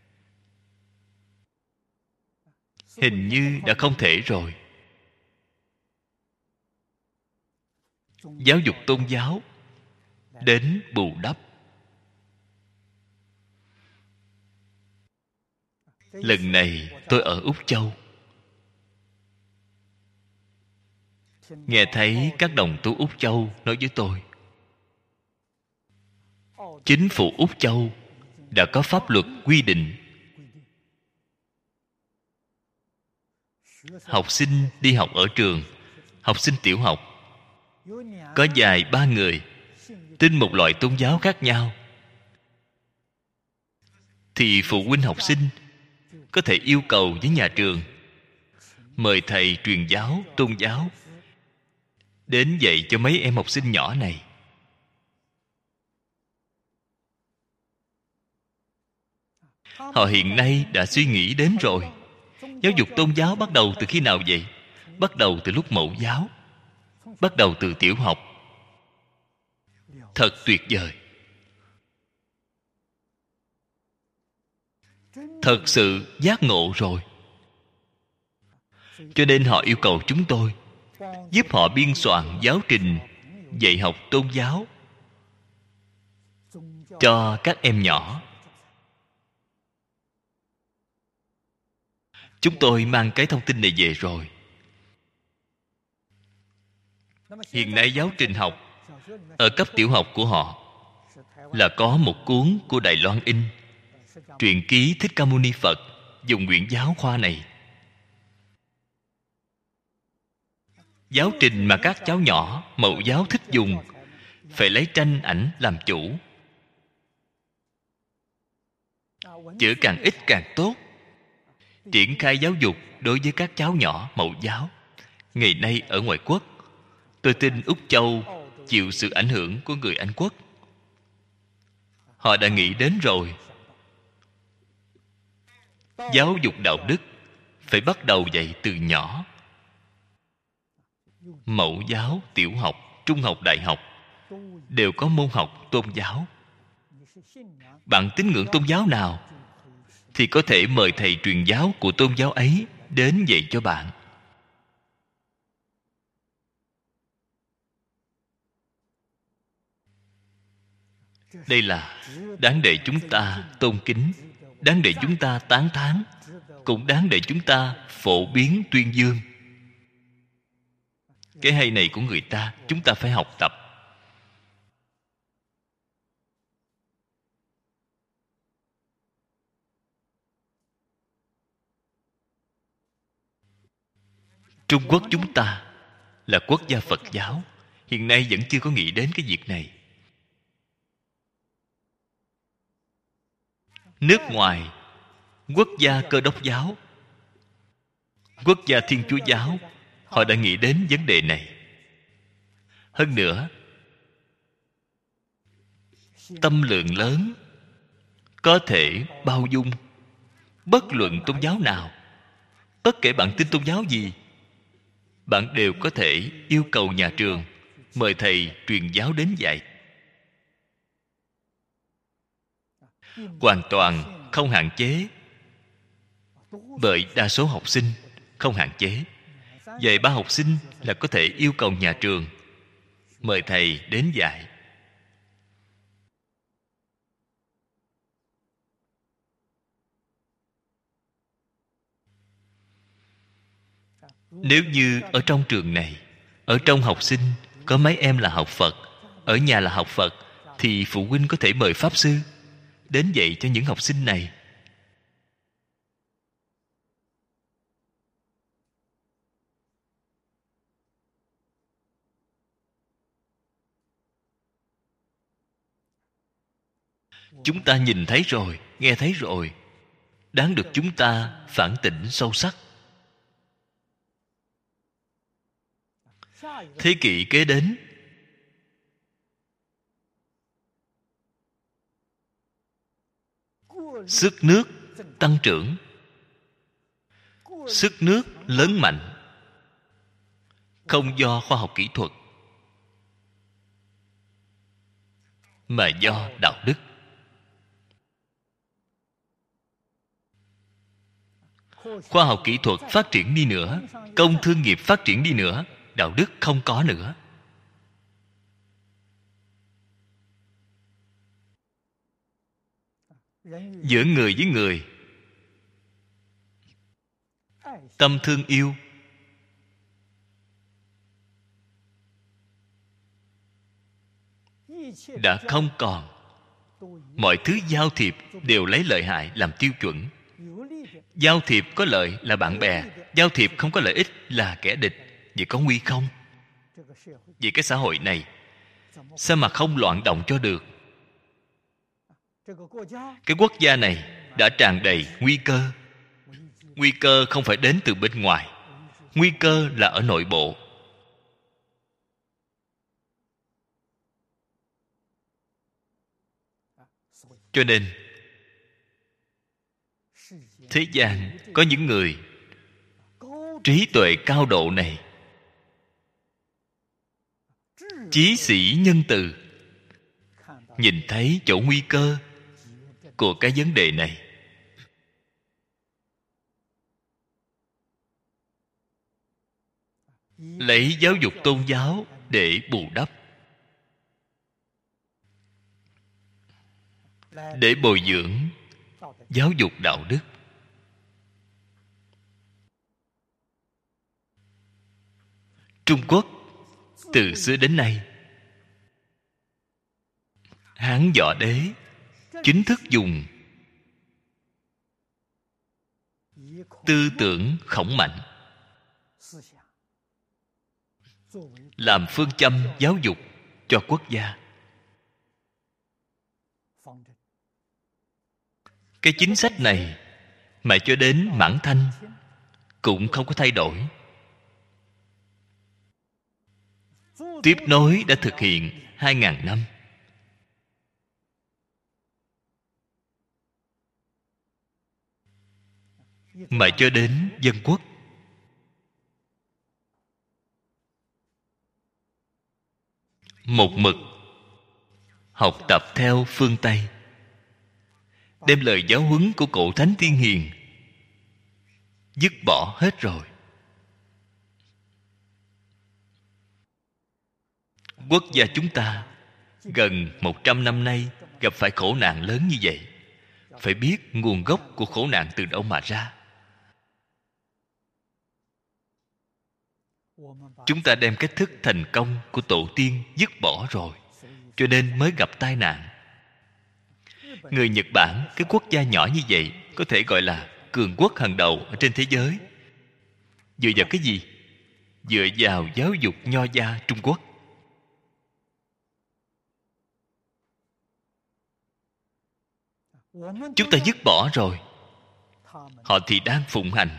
Hình như đã không thể rồi. Giáo dục tôn giáo đến bù đắp. Lần này tôi ở Úc Châu, nghe thấy các đồng tu Úc Châu nói với tôi, chính phủ Úc Châu đã có pháp luật quy định học sinh đi học ở trường, học sinh tiểu học, có vài ba người tin một loại tôn giáo khác nhau, thì phụ huynh học sinh có thể yêu cầu với nhà trường mời thầy truyền giáo tôn giáo đến dạy cho mấy em học sinh nhỏ này. Họ hiện nay đã suy nghĩ đến rồi. Giáo dục tôn giáo bắt đầu từ khi nào vậy? Bắt đầu từ lúc mẫu giáo, bắt đầu từ tiểu học. Thật tuyệt vời. Thật sự giác ngộ rồi. Cho nên họ yêu cầu chúng tôi giúp họ biên soạn giáo trình dạy học tôn giáo cho các em nhỏ. Chúng tôi mang cái thông tin này về rồi. Hiện nay giáo trình học ở cấp tiểu học của họ là có một cuốn của Đài Loan in, Truyện ký Thích Ca Mâu Ni Phật, dùng quyển giáo khoa này. Giáo trình mà các cháu nhỏ mẫu giáo thích dùng phải lấy tranh ảnh làm chủ. Chữ càng ít càng tốt. Triển khai giáo dục đối với các cháu nhỏ mẫu giáo. Ngày nay ở ngoại quốc, tôi tin Úc Châu chịu sự ảnh hưởng của người Anh Quốc. Họ đã nghĩ đến rồi. Giáo dục đạo đức phải bắt đầu dạy từ nhỏ. Mẫu giáo, tiểu học, trung học, đại học đều có môn học tôn giáo. Bạn tín ngưỡng tôn giáo nào thì có thể mời thầy truyền giáo của tôn giáo ấy đến dạy cho bạn. Đây là đáng để chúng ta tôn kính, đáng để chúng ta tán thán, cũng đáng để chúng ta phổ biến tuyên dương. Cái hay này của người ta chúng ta phải học tập. Trung Quốc chúng ta là quốc gia Phật giáo, hiện nay vẫn chưa có nghĩ đến cái việc này. Nước ngoài, quốc gia Cơ Đốc giáo, quốc gia Thiên Chúa giáo, họ đã nghĩ đến vấn đề này. Hơn nữa, tâm lượng lớn, có thể bao dung bất luận tôn giáo nào. Bất kể bạn tin tôn giáo gì, bạn đều có thể yêu cầu nhà trường mời thầy truyền giáo đến dạy. Hoàn toàn không hạn chế. Bởi đa số học sinh không hạn chế. Dạy ba học sinh là có thể yêu cầu nhà trường mời thầy đến dạy. Nếu như ở trong trường này, ở trong học sinh có mấy em là học Phật, ở nhà là học Phật, thì phụ huynh có thể mời Pháp Sư đến dạy cho những học sinh này. Chúng ta nhìn thấy rồi, nghe thấy rồi, đáng được chúng ta phản tỉnh sâu sắc. Thế kỷ kế đến, sức nước tăng trưởng, sức nước lớn mạnh, không do khoa học kỹ thuật mà do đạo đức. Khoa học kỹ thuật phát triển đi nữa, công thương nghiệp phát triển đi nữa, đạo đức không có nữa. Giữa người với người, tâm thương yêu, đã không còn. Mọi thứ giao thiệp đều lấy lợi hại làm tiêu chuẩn. Giao thiệp có lợi là bạn bè, giao thiệp không có lợi ích là kẻ địch. Vậy có nguy không? Vậy cái xã hội này sao mà không loạn động cho được? Cái quốc gia này đã tràn đầy nguy cơ. Nguy cơ không phải đến từ bên ngoài, nguy cơ là ở nội bộ. Cho nên thế gian có những người trí tuệ cao độ này, chí sĩ nhân từ, nhìn thấy chỗ nguy cơ của cái vấn đề này. Lấy giáo dục tôn giáo để bù đắp, để bồi dưỡng giáo dục đạo đức. Trung Quốc từ xưa đến nay, Hán Võ Đế chính thức dùng tư tưởng khổng mạnh làm phương châm giáo dục cho quốc gia. Cái chính sách này mà cho đến Mãn Thanh cũng không có thay đổi. Tiếp nối đã thực hiện hai ngàn năm. Mà cho đến dân quốc, một mực học tập theo phương Tây, đem lời giáo huấn của cổ thánh tiên hiền dứt bỏ hết rồi. Quốc gia chúng ta gần một trăm năm nay gặp phải khổ nạn lớn như vậy, phải biết nguồn gốc của khổ nạn từ đâu mà ra. Chúng ta đem cách thức thành công của tổ tiên dứt bỏ rồi, cho nên mới gặp tai nạn. Người Nhật Bản, cái quốc gia nhỏ như vậy, có thể gọi là cường quốc hàng đầu ở trên thế giới. Dựa vào cái gì? dựa vào giáo dục nho gia Trung Quốc. Chúng ta dứt bỏ rồi, họ thì đang phụng hành.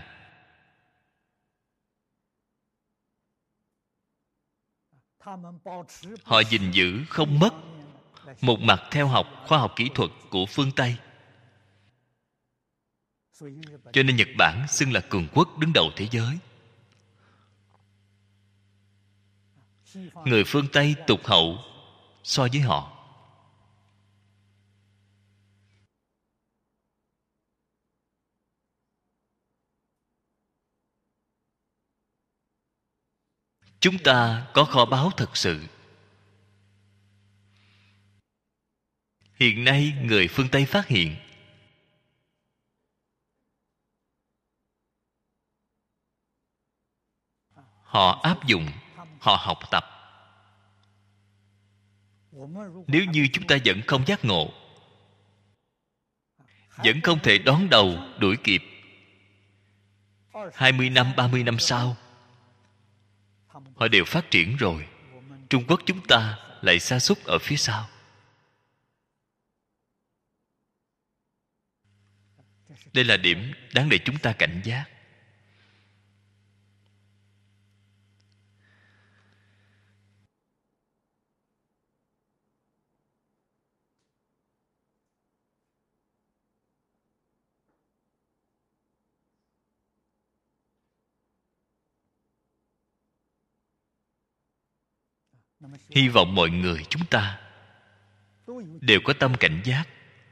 Họ gìn giữ không mất một mặt theo học khoa học kỹ thuật của phương Tây. Cho nên Nhật Bản xưng là cường quốc đứng đầu thế giới. Người phương Tây tụt hậu so với họ. Chúng ta có kho báu thật sự. Hiện nay người phương Tây phát hiện họ áp dụng, họ học tập. Nếu như chúng ta vẫn không giác ngộ, vẫn không thể đón đầu đuổi kịp, hai mươi năm, ba mươi năm sau họ đều phát triển rồi, Trung Quốc chúng ta lại sa sút ở phía sau. Đây là điểm đáng để chúng ta cảnh giác. Hy vọng mọi người chúng ta đều có tâm cảnh giác.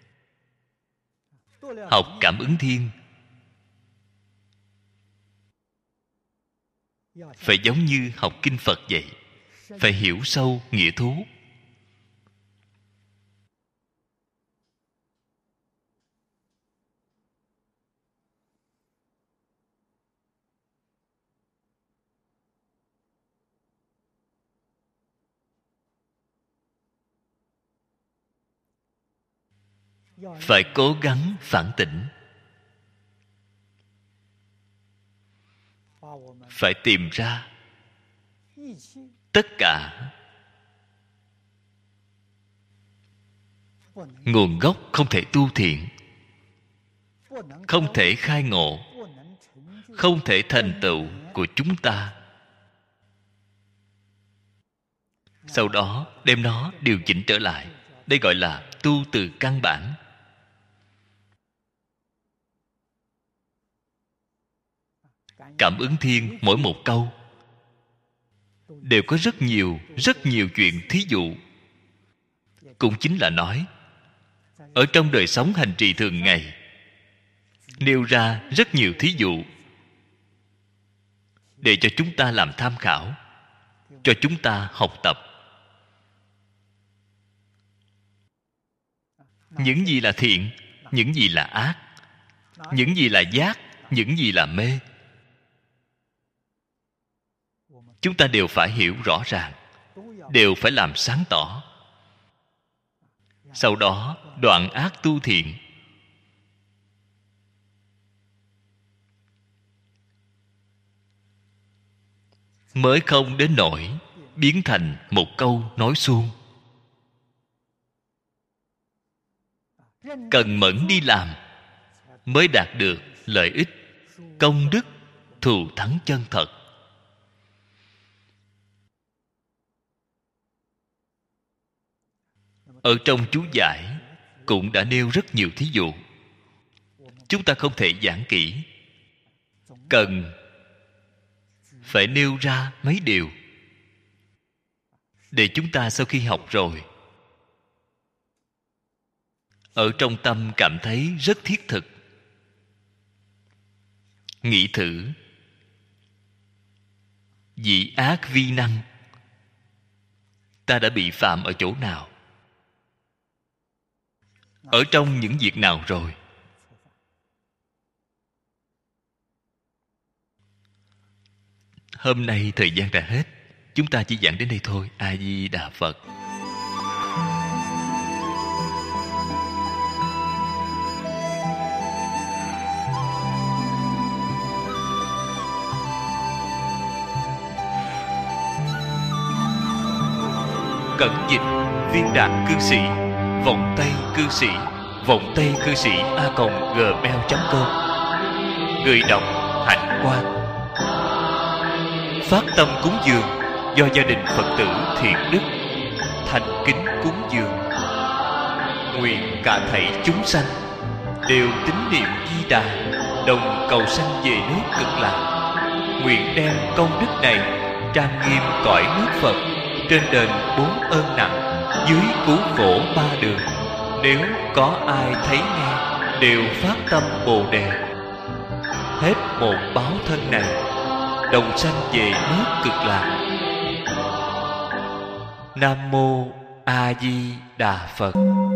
Học Cảm Ứng Thiên phải giống như học kinh Phật vậy, phải hiểu sâu nghĩa thú. Phải cố gắng phản tỉnh, phải tìm ra tất cả nguồn gốc không thể tu thiện, không thể khai ngộ, không thể thành tựu của chúng ta. Sau đó đem nó điều chỉnh trở lại. Đây gọi là tu từ căn bản. Cảm Ứng Thiên mỗi một câu đều có rất nhiều, rất nhiều chuyện thí dụ. Cũng chính là nói, ở trong đời sống hành trì thường ngày nêu ra rất nhiều thí dụ để cho chúng ta làm tham khảo, cho chúng ta học tập. Những gì là thiện, những gì là ác, những gì là giác, những gì là mê, chúng ta đều phải hiểu rõ ràng, đều phải làm sáng tỏ. Sau đó đoạn ác tu thiện. Mới không đến nỗi biến thành một câu nói suông. Cần mẫn đi làm mới đạt được lợi ích, công đức, thù thắng chân thật. Ở trong chú giải cũng đã nêu rất nhiều thí dụ. Chúng ta không thể giảng kỹ, cần phải nêu ra mấy điều để chúng ta sau khi học rồi, ở trong tâm cảm thấy rất thiết thực. Nghĩ thử, vị ác vi năng ta đã bị phạm ở chỗ nào, ở trong những việc nào rồi. Hôm nay thời gian đã hết, chúng ta chỉ giảng đến đây thôi. A Di Đà Phật. Cẩn Dịch, Viên Đạt Cư Sĩ, Vọng Tây Cư Sĩ, Vọng Tây Cư Sĩ a còng gmail chấm com. Người đọc Hạnh Quang. Phát tâm cúng dường do gia đình Phật tử Thiện Đức thành kính cúng dường. Nguyện cả thảy chúng sanh đều tín niệm Di Đà, đồng cầu sanh về nước Cực Lạc. Nguyện đem công đức này trang nghiêm cõi nước Phật, trên đền bốn ơn nặng, dưới cứu khổ ba đường. Nếu có ai thấy nghe đều phát tâm Bồ Đề, hết một báo thân này đồng sanh về nước Cực Lạc. Nam mô A Di Đà Phật.